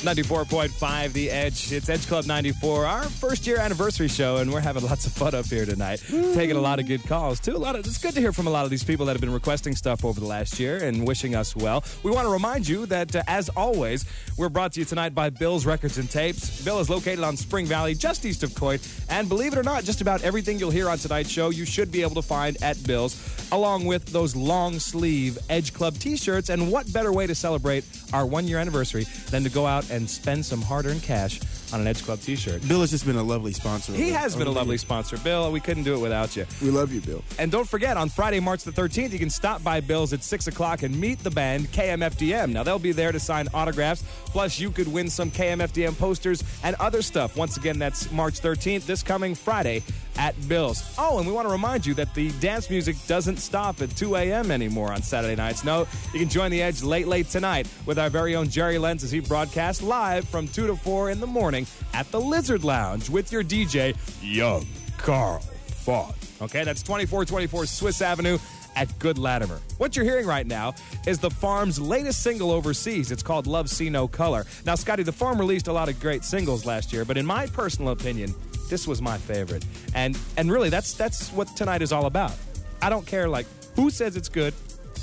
94.5 The Edge. It's Edge Club 94, our first-year anniversary show, and we're having lots of fun up here tonight. Taking a lot of good calls, too. It's good to hear from a lot of these people that have been requesting stuff over the last year and wishing us well. We want to remind you that, as always, we're brought to you tonight by Bill's Records and Tapes. Bill is located on Spring Valley, just east of Coit, and believe it or not, just about everything you'll hear on tonight's show, you should be able to find at Bill's, along with those long-sleeve Edge Club t-shirts. And what better way to celebrate our one-year anniversary than to go out and spend some hard-earned cash on an Edge Club t-shirt. Bill has just been a lovely sponsor. He has been a lovely sponsor. Bill, we couldn't do it without you. We love you, Bill. And don't forget, on Friday, March the 13th, you can stop by Bill's at 6 o'clock and meet the band KMFDM. Now, they'll be there to sign autographs, plus you could win some KMFDM posters and other stuff. Once again, that's March 13th, this coming Friday at Bill's. Oh, and we want to remind you that the dance music doesn't stop at 2 a.m. anymore on Saturday nights. No, you can join the Edge late tonight with our very own Jerry Lenz as he broadcasts live from 2 to 4 in the morning at the Lizard Lounge with your DJ, Young Carl Font. Okay, that's 2424 Swiss Avenue at Good Latimer. What you're hearing right now is The Farm's latest single overseas. It's called Love See No Color. Now, Scotty, The Farm released a lot of great singles last year, but in my personal opinion, this was my favorite. And really, that's what tonight is all about. I don't care, who says it's good.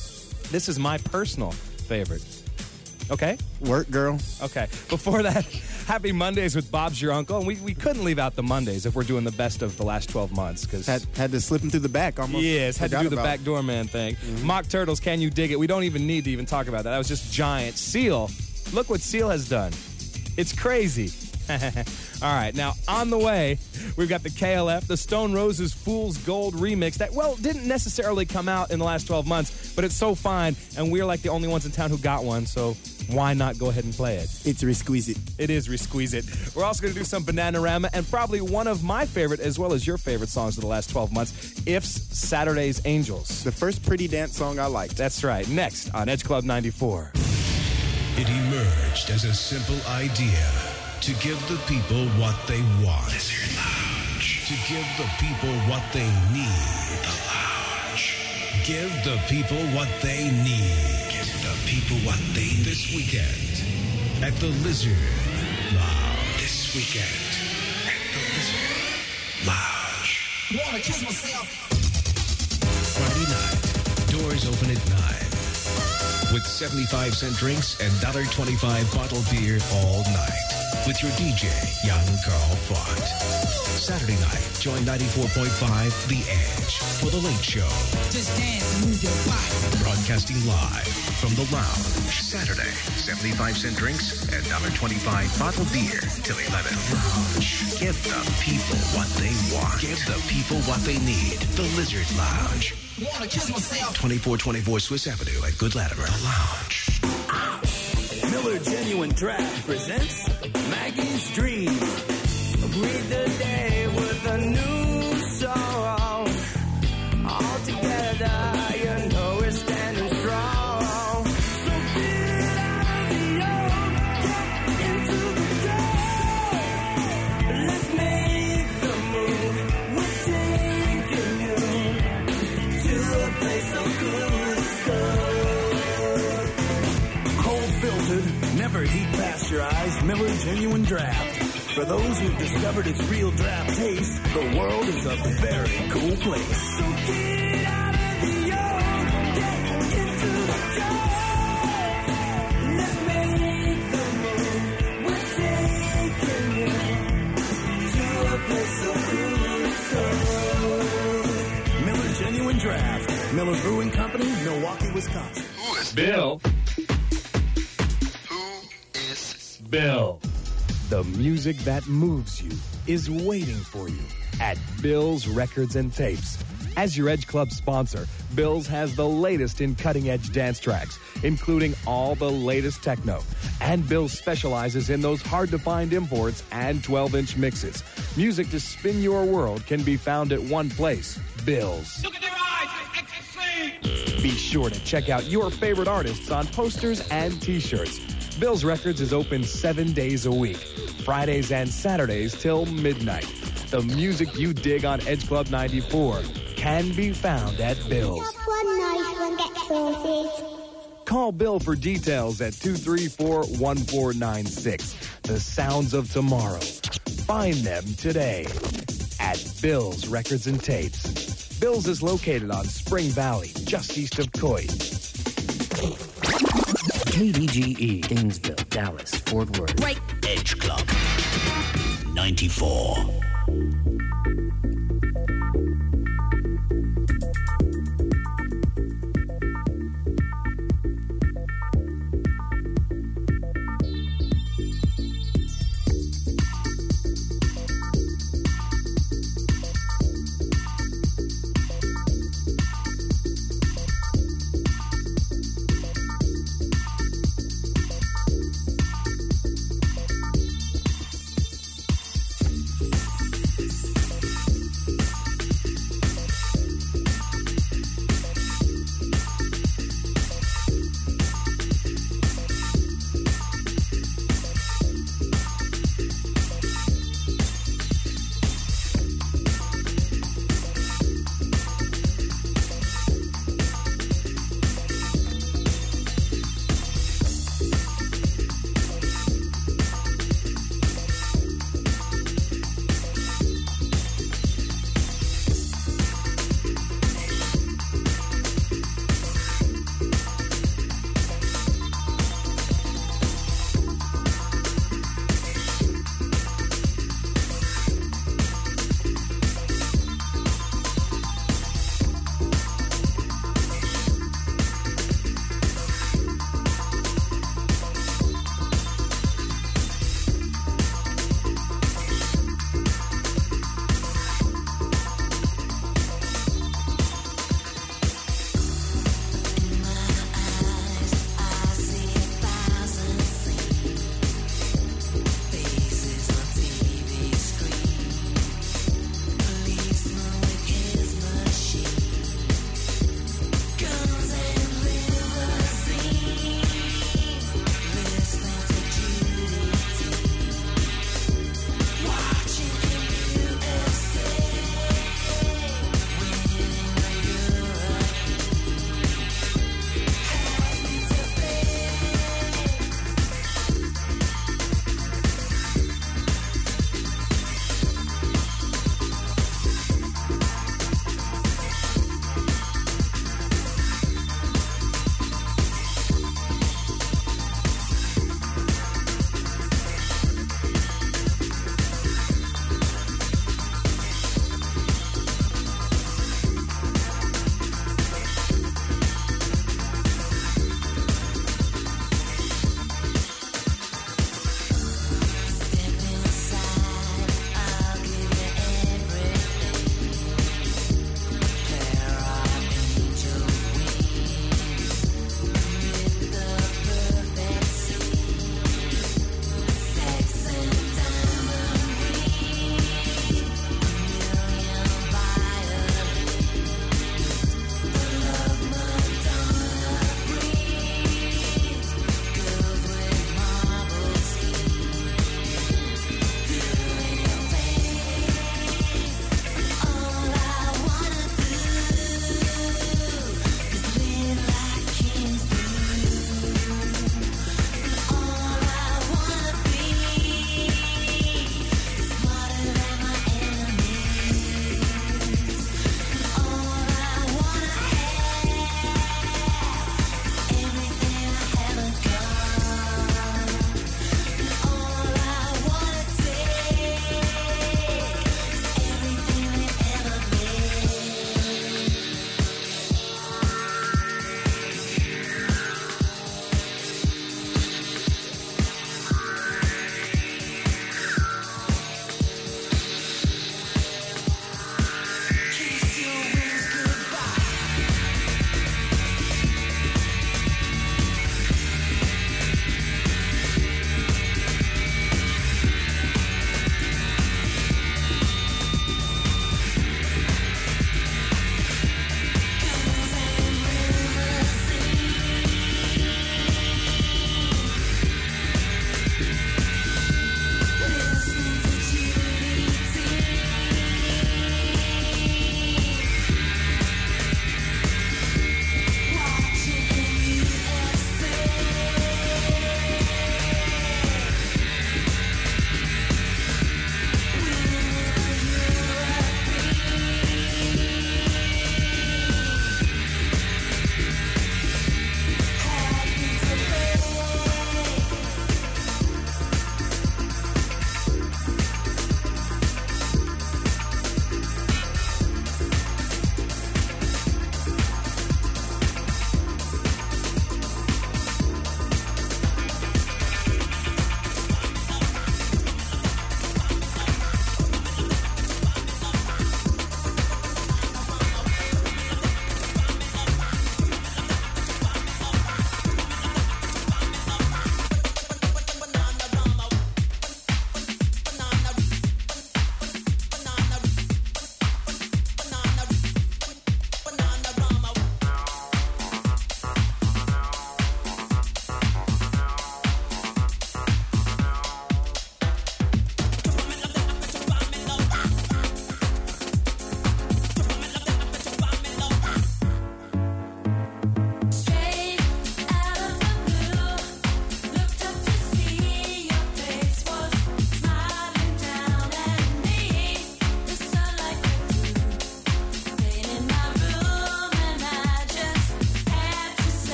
This is my personal favorite. Okay? Work, girl. Okay. Before that, Happy Mondays with Bob's Your Uncle. And we couldn't leave out the Mondays if we're doing the best of the last 12 months. Had to slip him through the back almost. Yes, had to do the backdoor man thing. Mm-hmm. Mock Turtles, Can You Dig It? We don't even need to even talk about that. That was just giant. Seal. Look what Seal has done. It's crazy. All right, now on the way, we've got the KLF, the Stone Roses Fool's Gold remix that, didn't necessarily come out in the last 12 months, but it's so fine, and we're like the only ones in town who got one, so why not go ahead and play it? It's Resqueeze-It. It is Resqueeze-It. We're also going to do some Bananarama, and probably one of my favorite, as well as your favorite songs of the last 12 months, If's Saturday's Angels. The first pretty dance song I liked. That's right. Next on Edge Club 94. It emerged as a simple idea to give the people what they want. Lizard Lounge. To give the people what they need. The Lounge. Give the people what they need. Give the people what they need. This weekend at the Lizard Lounge. This weekend at the Lizard Lounge. Wanna kiss myself. Friday night, doors open at 9. With 75-cent drinks and $1.25 bottled beer all night. With your DJ, Young Carl Font. Saturday night, join 94.5 The Edge for The Late Show. Just dance and move your body. Broadcasting live from The Lounge. Saturday, 75-cent drinks and $1.25 bottled beer till 11. Lounge. Give the people what they want. Give the people what they need. The Lizard Lounge. Wanna kiss myself. 2424 Swiss Avenue at Good Latimer. The Lounge. Miller Genuine Draft presents Maggie's Dream. Greet the day with a new song. All together, you know we're standing strong. So get out of the old, get into the door. Let's make the move. We're taking you to a place so good it's cold. Cold filtered, never heat past your eyes. Miller Genuine Draft. For those who've discovered its real draft taste, the world is a very cool place. So get out of the old, get into the dark. Let's make the move. We're taking you to a place so cool it's cold. Miller Genuine Draft. Miller Brewing Company, Milwaukee, Wisconsin. Who is Bill. Who is Bill. The music that moves you is waiting for you at Bill's Records and Tapes. As your Edge Club sponsor, Bill's has the latest in cutting-edge dance tracks, including all the latest techno. And Bill's specializes in those hard-to-find imports and 12-inch mixes. Music to spin your world can be found at one place, Bill's. Look at their eyes, ecstasy! Be sure to check out your favorite artists on posters and T-shirts. Bill's Records is open 7 days a week, Fridays and Saturdays till midnight. The music you dig on Edge Club 94 can be found at Bill's. Just one nice one gets sorted. Call Bill for details at 234-1496. The sounds of tomorrow. Find them today at Bill's Records and Tapes. Bill's is located on Spring Valley, just east of Coit. KDGE, Gainesville, Dallas, Fort Worth. Right. Edge Club 94.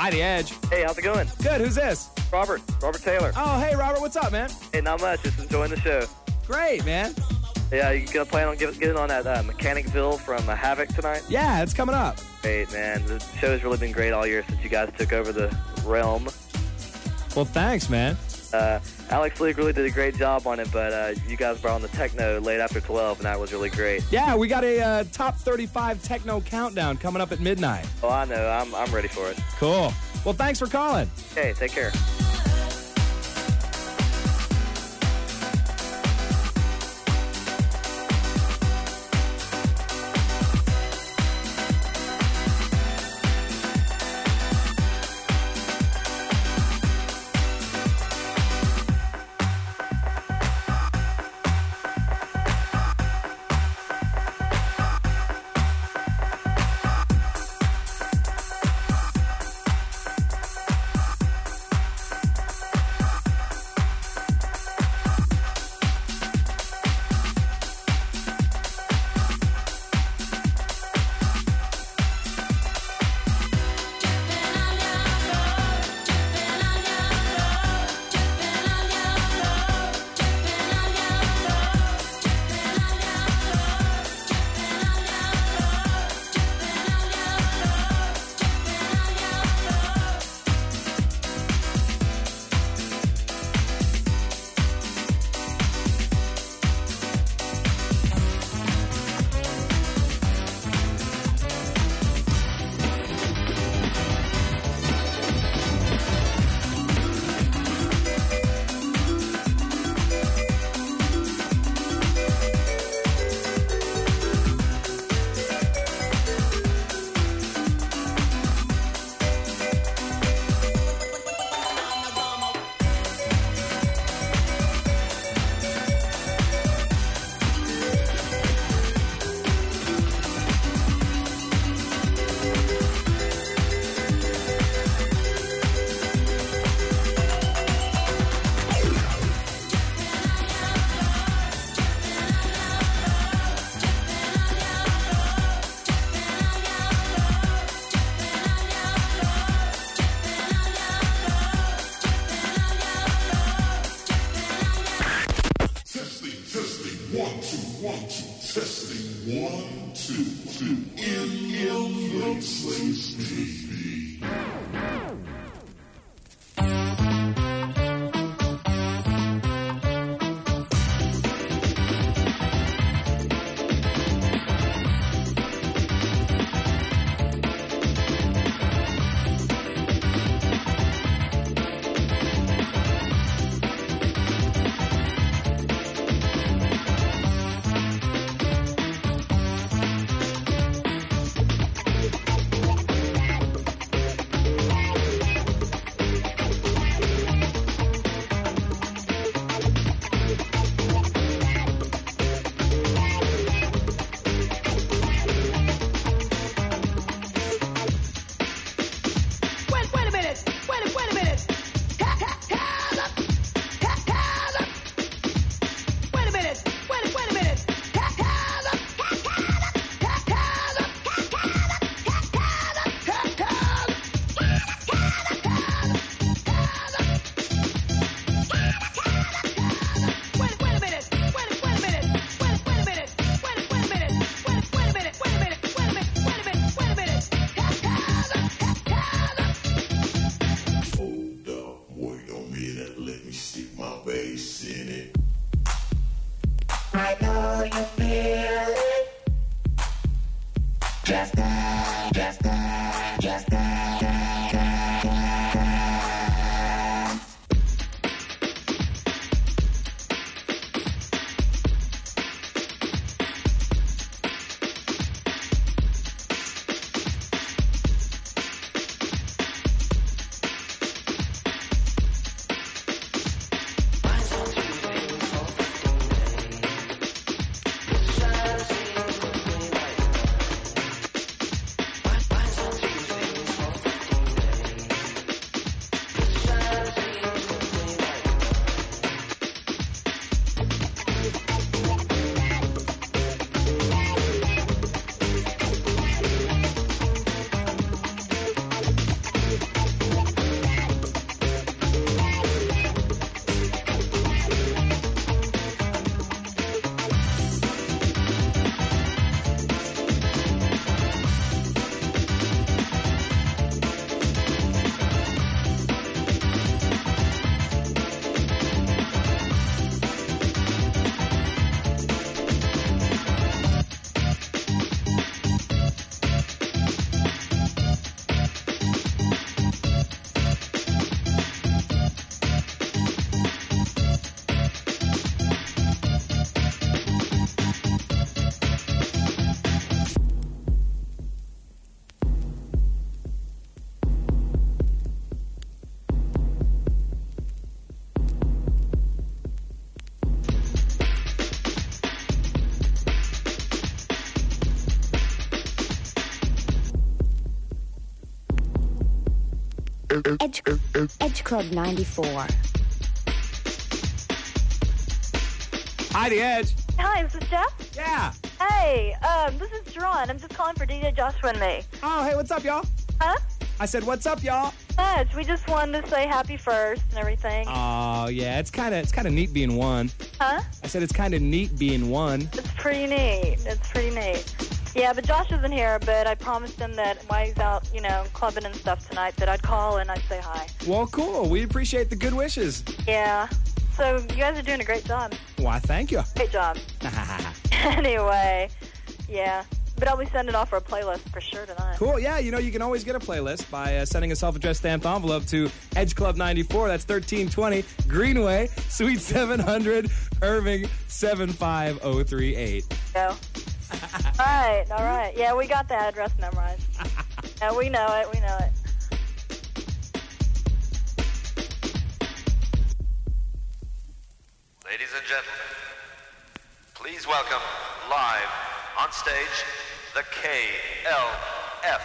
Hi, The Edge. Hey, how's it going? Good, who's this? Robert Taylor. Oh, hey, Robert, what's up, man? Hey, not much, just enjoying the show. Great, man. Yeah, you gonna plan on getting on that Mechanicville from Havoc tonight? Yeah, it's coming up. Great, man. The show's really been great all year since you guys took over the realm. Well, thanks, man. Alex League really did a great job on it, but you guys brought on the techno late after 12, and that was really great. Yeah, we got a top 35 techno countdown coming up at midnight. Oh, I know. I'm ready for it. Cool. Well, thanks for calling. Hey, take care. Edge Club 94. Hi, The Edge. Hi, is this Jeff? Yeah. Hey, this is Jerron. I'm just calling for DJ Joshua and me. Oh, hey, what's up, y'all? Huh? I said, what's up, y'all? We just wanted to say happy first and everything. Oh, yeah, it's kind of neat being one. Huh? I said it's kind of neat being one. It's pretty neat. Yeah, but Josh isn't here, but I promised him that while he's out, clubbing and stuff tonight, that I'd call and I'd say hi. Well, cool. We appreciate the good wishes. Yeah. So you guys are doing a great job. Why, thank you. Great job. Anyway, yeah. But I'll be sending off for a playlist for sure tonight. Cool. Yeah, you can always get a playlist by sending a self-addressed stamped envelope to Edge Club 94. That's 1320 Greenway, Suite 700, Irving 75038. Go. All right. Yeah, we got the address memorized. Yeah, we know it. Ladies and gentlemen, please welcome live on stage the KLF.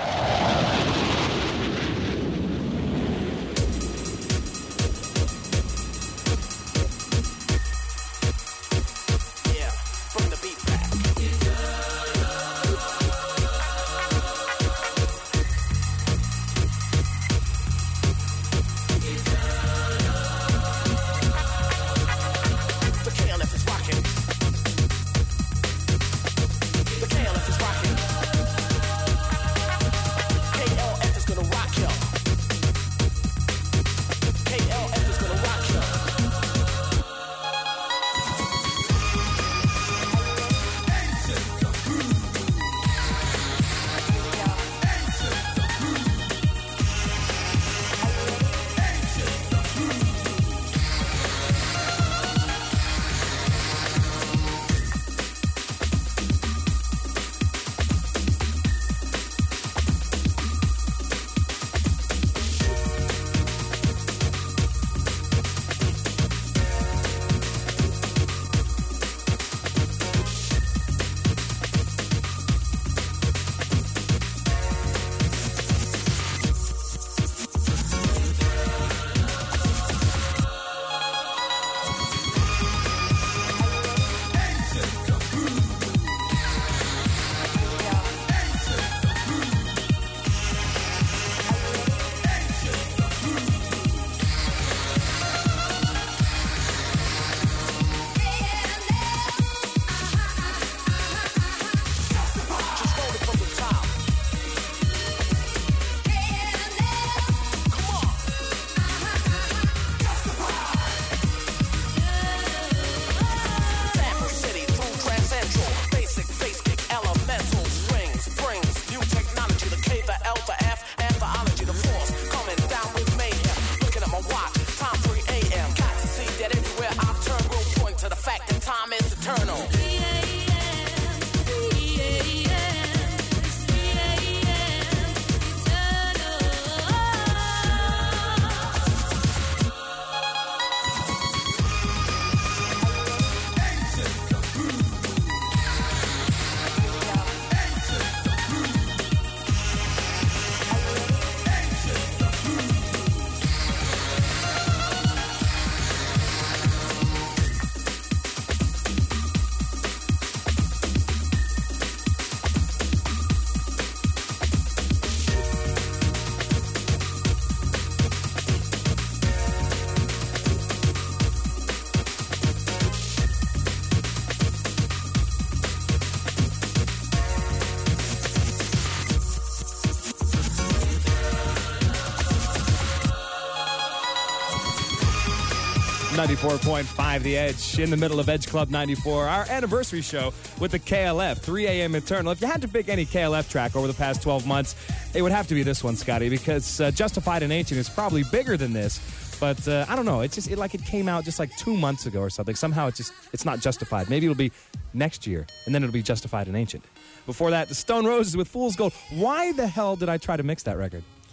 .5 The Edge, in the middle of Edge Club 94, our anniversary show with the KLF, 3 a.m. Eternal. If you had to pick any KLF track over the past 12 months, it would have to be this one, Scotty, because Justified and Ancient is probably bigger than this. But I don't know, it came out just like 2 months ago or something. Somehow it's not Justified. Maybe it'll be next year, and then it'll be Justified and Ancient. Before that, the Stone Roses with Fool's Gold. Why the hell did I try to mix that record?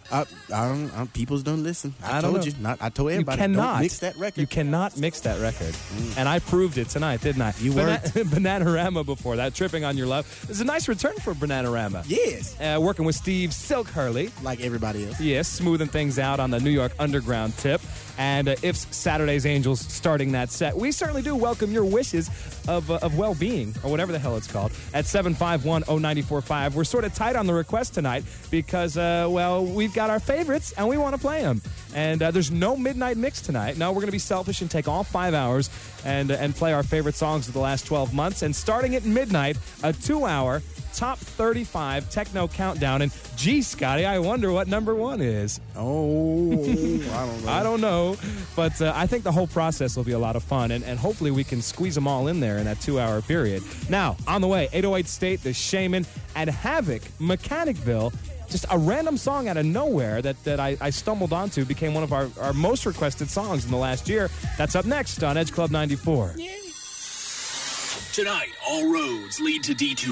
I don't. People's don't listen. I don't told know. you. I told everybody. You cannot Don't mix that record. You cannot mix that record. And I proved it tonight, didn't I? You worked. Bananarama before that. Tripping on Your Love. It's a nice return for Bananarama. Yes. Working with Steve Silk Hurley. Like everybody else. Yes, smoothing things out on the New York Underground tip. And If's Saturday's Angels starting that set. We certainly do welcome your wishes of well-being, or whatever the hell it's called, at 751-0945. We're sort of tight on the request tonight because, we've got our favorites and we want to play them. And there's no midnight mix tonight. No, we're going to be selfish and take all 5 hours and play our favorite songs of the last 12 months. And starting at midnight, a 2-hour top 35 techno countdown. And gee, Scotty, I wonder what number one is. Oh, I don't know. I don't know, but I think the whole process will be a lot of fun, and hopefully we can squeeze them all in there in that 2-hour period. Now, on the way, 808 State, The Shaman, and Havoc, Mechanicville. Just a random song out of nowhere that I stumbled onto became one of our most requested songs in the last year. That's up next on Edge Club 94. Yeah. Tonight, all roads lead to Detour.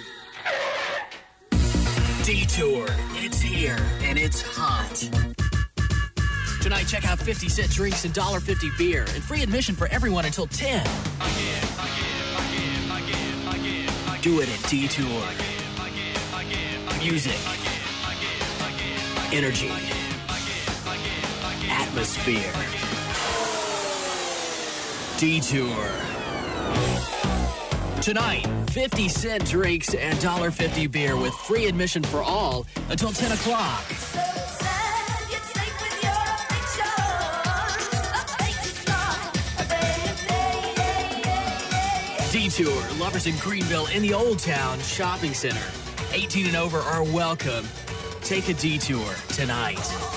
Detour, it's here, and it's hot. Tonight, check out 50-cent drinks and $1.50 beer, and free admission for everyone until 10. Do it at Detour. Music. Energy. Atmosphere. Detour. Tonight, 50-cent drinks and $1.50 beer with free admission for all until 10 o'clock. Detour, lovers in Greenville in the Old Town Shopping Center. 18 and over are welcome. Take a detour tonight.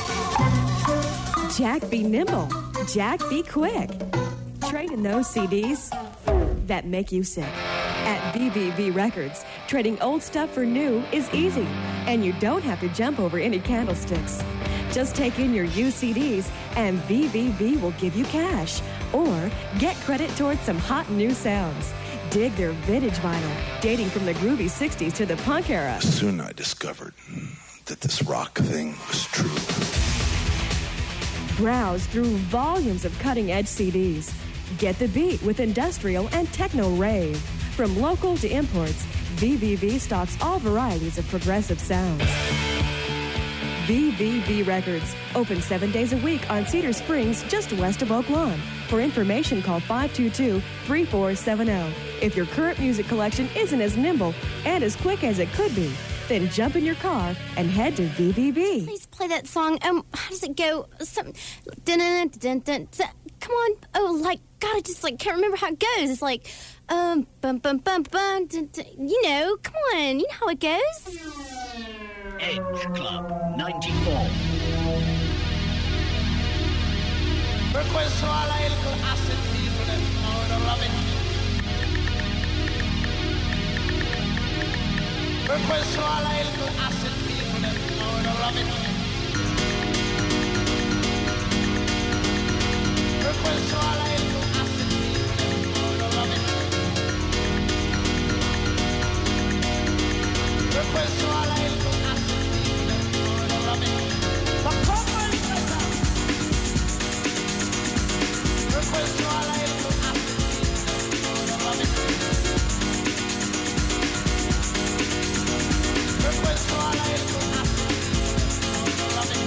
Jack be nimble. Jack be quick. Trade in those CDs that make you sick. At BBB Records, trading old stuff for new is easy, and you don't have to jump over any candlesticks. Just take in your used CDs, and BBB will give you cash, or get credit towards some hot new sounds. Dig their vintage vinyl, dating from the groovy 60s to the punk era. Soon I discovered that this rock thing was true. Browse through volumes of cutting-edge CDs. Get the beat with industrial and techno rave. From local to imports, BBB stocks all varieties of progressive sounds. BBB Records, open 7 days a week on Cedar Springs, just west of Oak Lawn. For information, call 522-3470. If your current music collection isn't as nimble and as quick as it could be, then jump in your car and head to BBB. Please play that song. How does it go? Dun, dun, dun, dun, dun. Come on. Oh, God, I just can't remember how it goes. It's bum, bum, bum, bum, dun, dun. You know, come on. You know how it goes. Edge Club 94. Request to all our little acid people that know the loving. Request to all our little acid people that know the loving. Request to all our little acid people that know the loving. Request to all our little acid people that know the loving. Request to all our little acid people that know the loving. Request to all our little acid people that know the loving.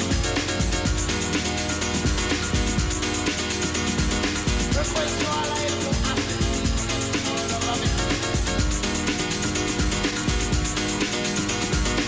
Request to all our little acid people that know the loving.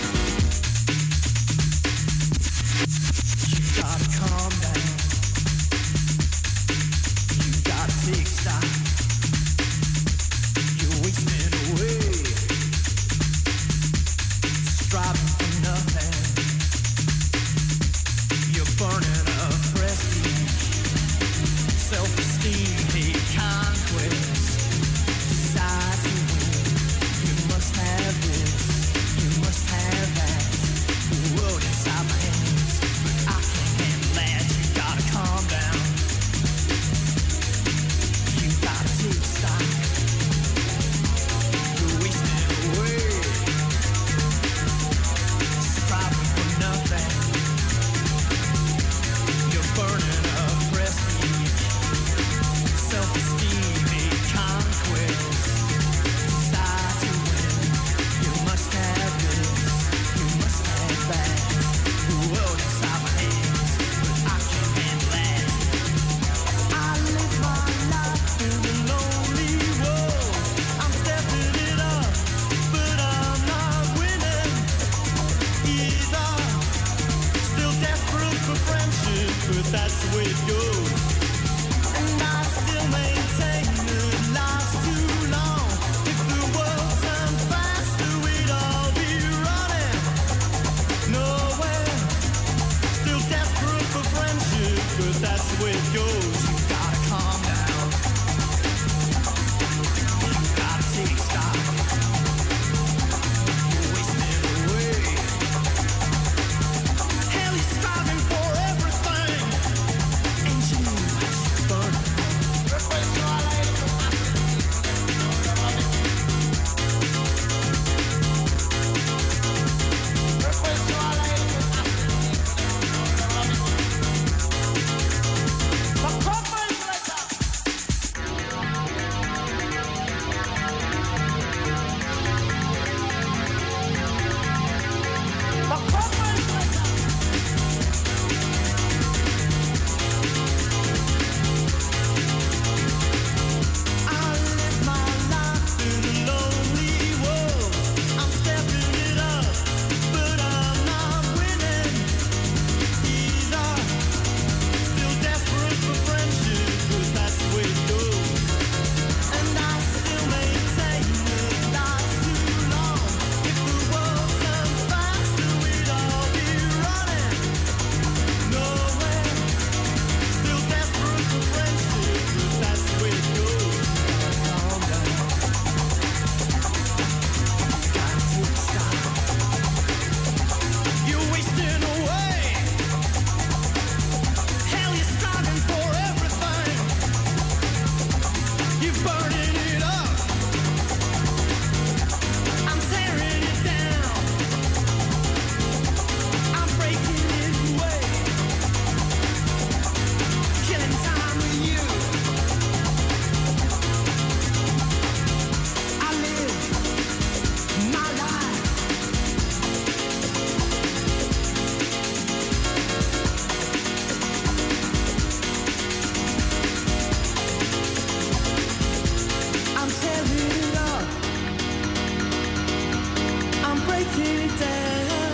it down.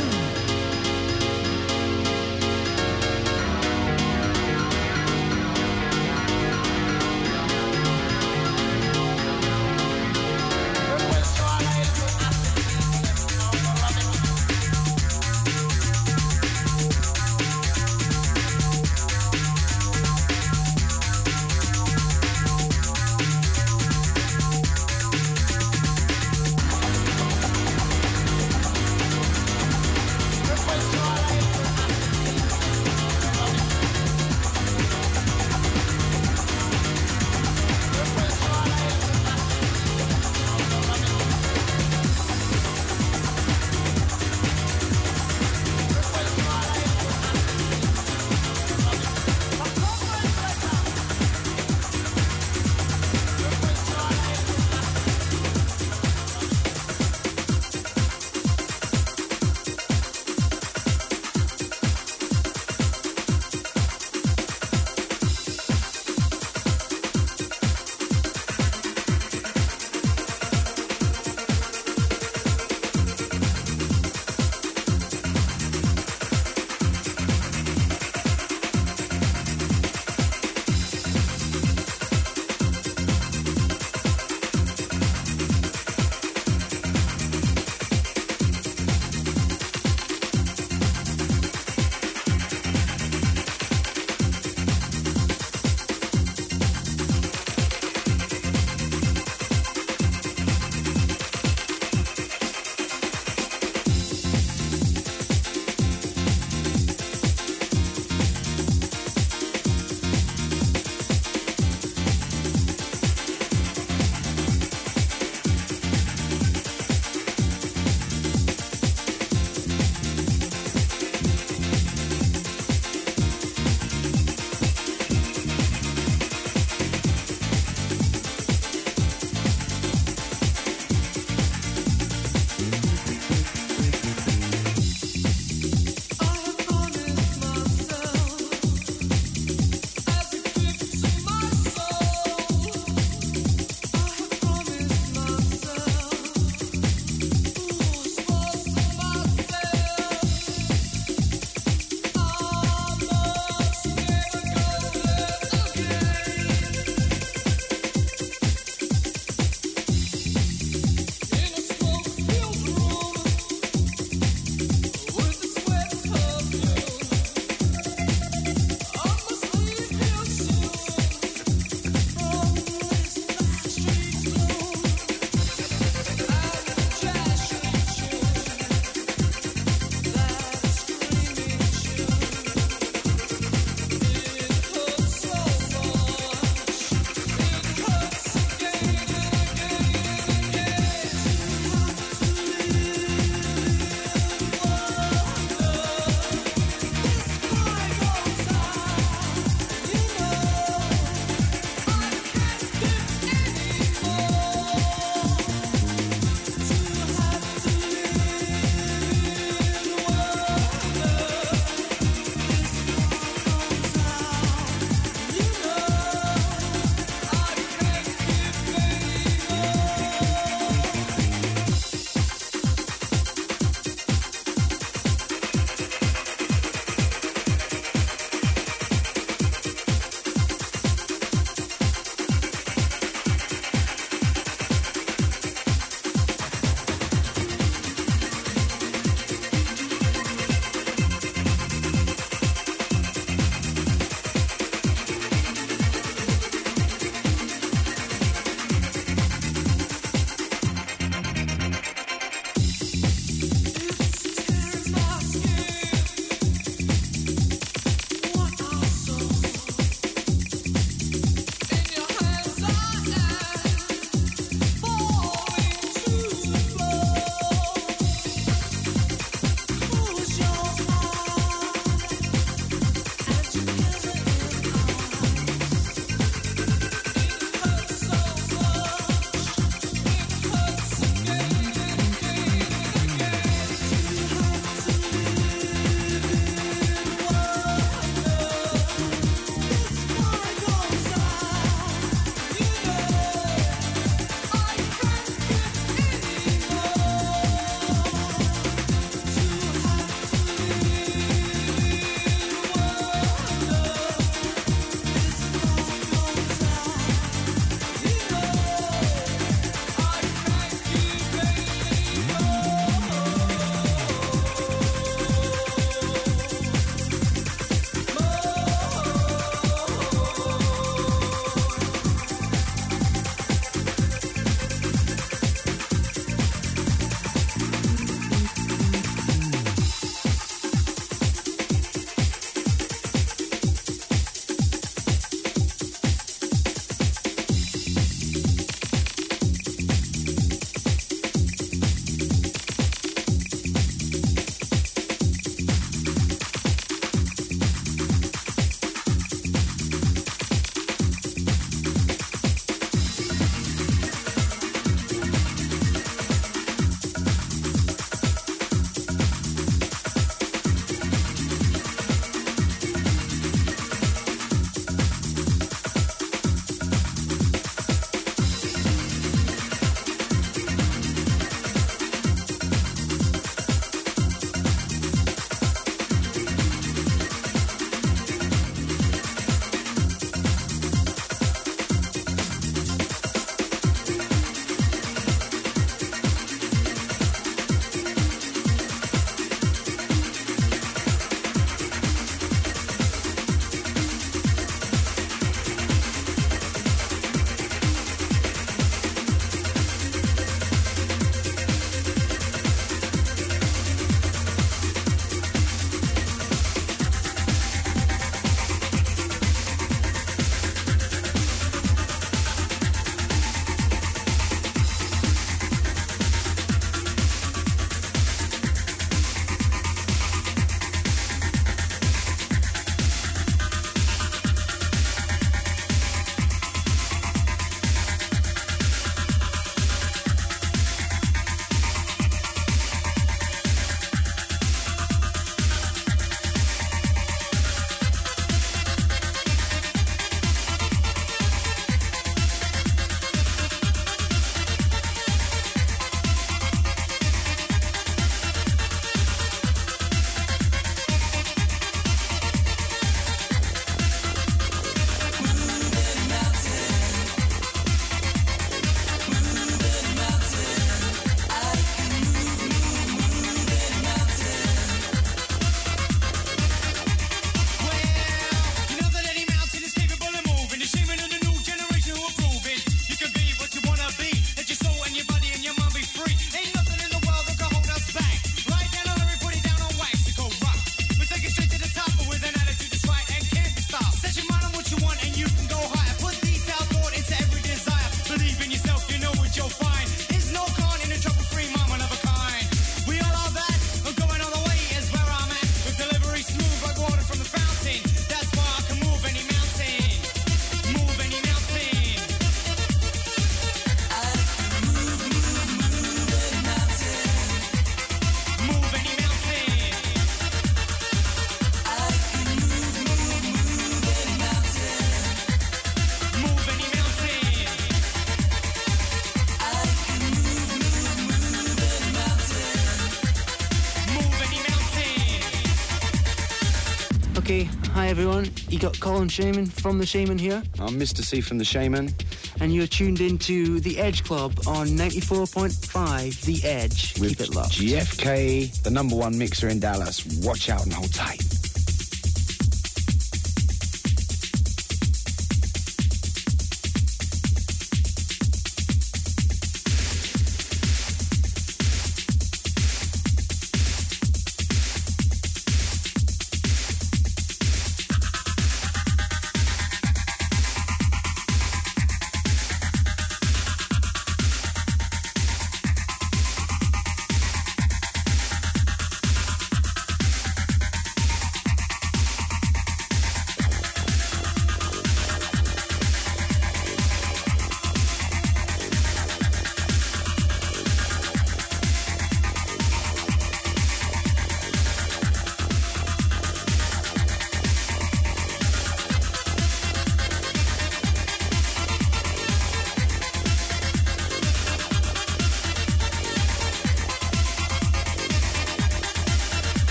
Okay, hi everyone. You got Colin Shaman from The Shaman here. I'm Mr. C from The Shaman. And you're tuned into The Edge Club on 94.5 The Edge. With Keep it locked. GFK, the #1 mixer in Dallas. Watch out and hold tight.